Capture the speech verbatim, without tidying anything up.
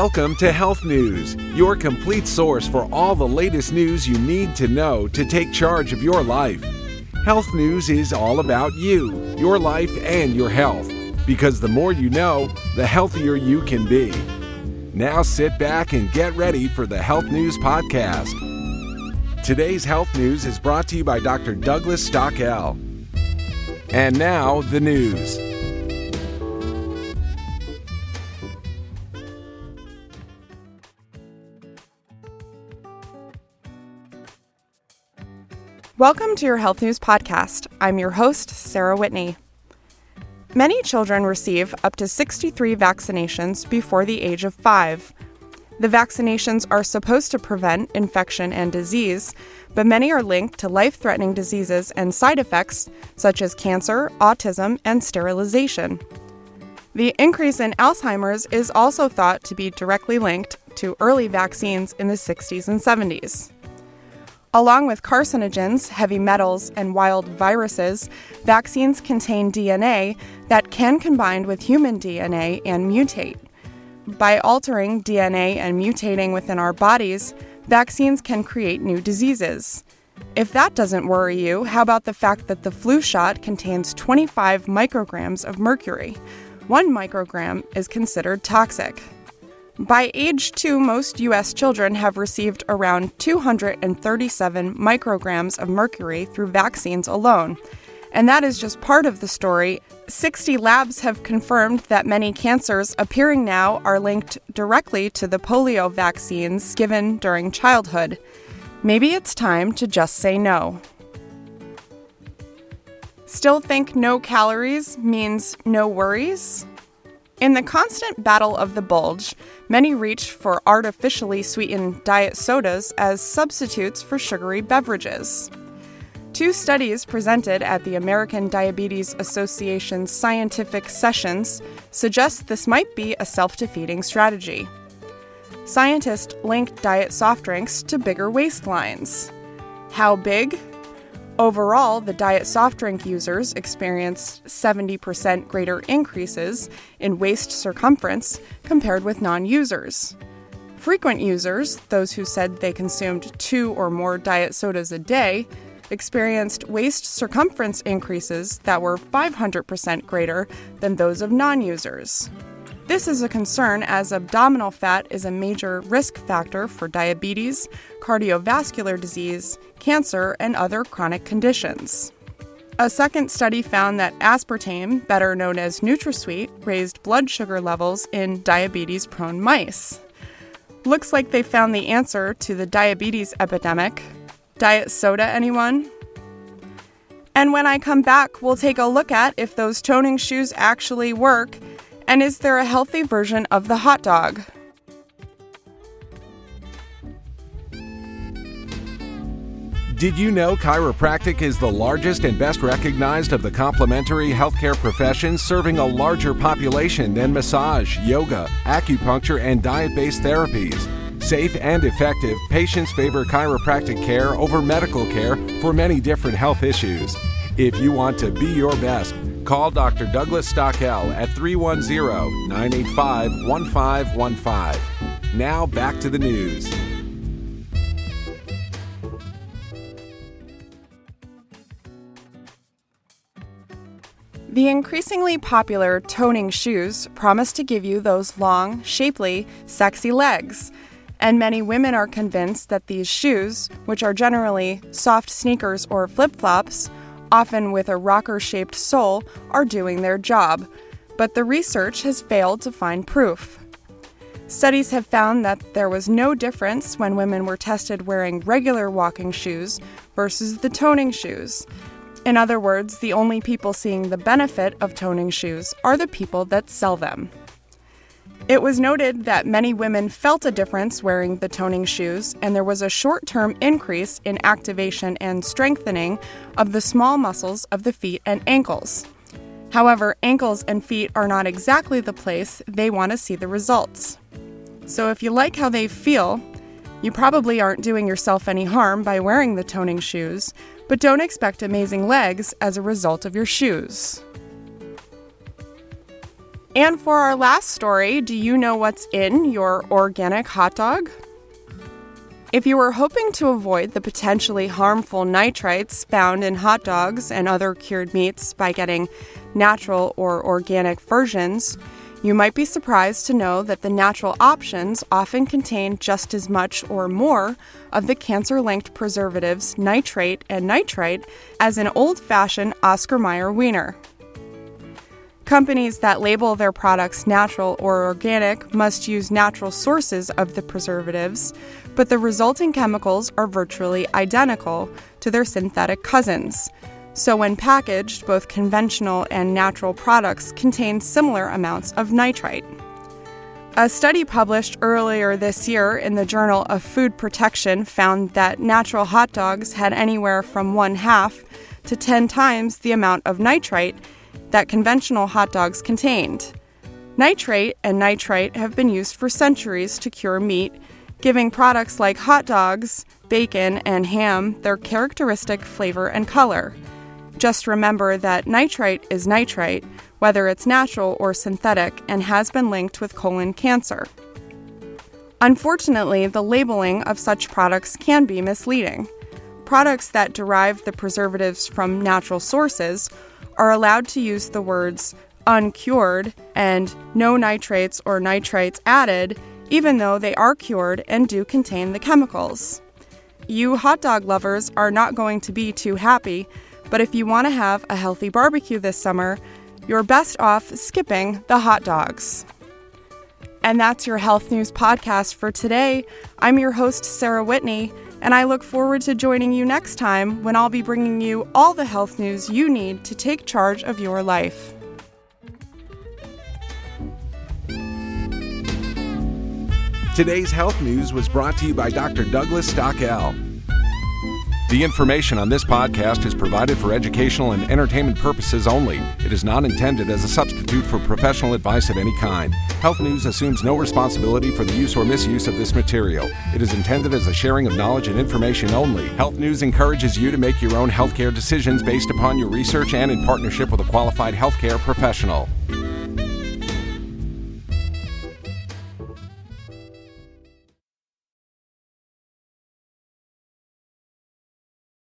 Welcome to Health News, your complete source for all the latest news you need to know to take charge of your life. Health News is all about you, your life, and your health. Because the more you know, the healthier you can be. Now sit back and get ready for the Health News Podcast. Today's Health News is brought to you by Doctor Douglas Stockel. And now, the news. Welcome to your Health News Podcast. I'm your host, Sarah Whitney. Many children receive up to sixty-three vaccinations before the age of five. The vaccinations are supposed to prevent infection and disease, but many are linked to life-threatening diseases and side effects such as cancer, autism, and sterilization. The increase in Alzheimer's is also thought to be directly linked to early vaccines in the sixties and seventies. Along with carcinogens, heavy metals, and wild viruses, vaccines contain D N A that can combine with human D N A and mutate. By altering D N A and mutating within our bodies, vaccines can create new diseases. If that doesn't worry you, how about the fact that the flu shot contains twenty-five micrograms of mercury? One microgram is considered toxic. By age two, most U S children have received around two hundred thirty-seven micrograms of mercury through vaccines alone. And that is just part of the story. sixty labs have confirmed that many cancers appearing now are linked directly to the polio vaccines given during childhood. Maybe it's time to just say no. Still think no calories means no worries? In the constant battle of the bulge, many reach for artificially sweetened diet sodas as substitutes for sugary beverages. Two studies presented at the American Diabetes Association's scientific sessions suggest this might be a self-defeating strategy. Scientists linked diet soft drinks to bigger waistlines. How big? Overall, the diet soft drink users experienced seventy percent greater increases in waist circumference compared with non-users. Frequent users, those who said they consumed two or more diet sodas a day, experienced waist circumference increases that were five hundred percent greater than those of non-users. This is a concern as abdominal fat is a major risk factor for diabetes, cardiovascular disease, cancer, and other chronic conditions. A second study found that aspartame, better known as NutraSweet, raised blood sugar levels in diabetes-prone mice. Looks like they found the answer to the diabetes epidemic. Diet soda, anyone? And when I come back, we'll take a look at if those toning shoes actually work, and is there a healthy version of the hot dog? Did you know chiropractic is the largest and best recognized of the complementary healthcare professions, serving a larger population than massage, yoga, acupuncture, and diet-based therapies? Safe and effective, patients favor chiropractic care over medical care for many different health issues. If you want to be your best, call Doctor Douglas Stockel at three one zero, nine eight five, one five one five. Now back to the news. The increasingly popular toning shoes promise to give you those long, shapely, sexy legs. And many women are convinced that these shoes, which are generally soft sneakers or flip-flops, often with a rocker-shaped sole, are doing their job. But the research has failed to find proof. Studies have found that there was no difference when women were tested wearing regular walking shoes versus the toning shoes. In other words, the only people seeing the benefit of toning shoes are the people that sell them. It was noted that many women felt a difference wearing the toning shoes, and there was a short-term increase in activation and strengthening of the small muscles of the feet and ankles. However, ankles and feet are not exactly the place they want to see the results. So if you like how they feel, you probably aren't doing yourself any harm by wearing the toning shoes, but don't expect amazing legs as a result of your shoes. And for our last story, do you know what's in your organic hot dog? If you were hoping to avoid the potentially harmful nitrites found in hot dogs and other cured meats by getting natural or organic versions, you might be surprised to know that the natural options often contain just as much or more of the cancer-linked preservatives nitrate and nitrite as an old-fashioned Oscar Mayer wiener. Companies that label their products natural or organic must use natural sources of the preservatives, but the resulting chemicals are virtually identical to their synthetic cousins. So when packaged, both conventional and natural products contain similar amounts of nitrite. A study published earlier this year in the Journal of Food Protection found that natural hot dogs had anywhere from one half to ten times the amount of nitrite that conventional hot dogs contained. Nitrate and nitrite have been used for centuries to cure meat, giving products like hot dogs, bacon, and ham their characteristic flavor and color. Just remember that nitrite is nitrite, whether it's natural or synthetic, and has been linked with colon cancer. Unfortunately, the labeling of such products can be misleading. Products that derive the preservatives from natural sources are allowed to use the words uncured and no nitrates or nitrites added, even though they are cured and do contain the chemicals. You hot dog lovers are not going to be too happy, but if you want to have a healthy barbecue this summer, you're best off skipping the hot dogs. And that's your Health News Podcast for today. I'm your host, Sarah Whitney, and I look forward to joining you next time when I'll be bringing you all the health news you need to take charge of your life. Today's health news was brought to you by Doctor Douglas Stockel. The information on this podcast is provided for educational and entertainment purposes only. It is not intended as a substitute for professional advice of any kind. Health News assumes no responsibility for the use or misuse of this material. It is intended as a sharing of knowledge and information only. Health News encourages you to make your own healthcare decisions based upon your research and in partnership with a qualified healthcare professional.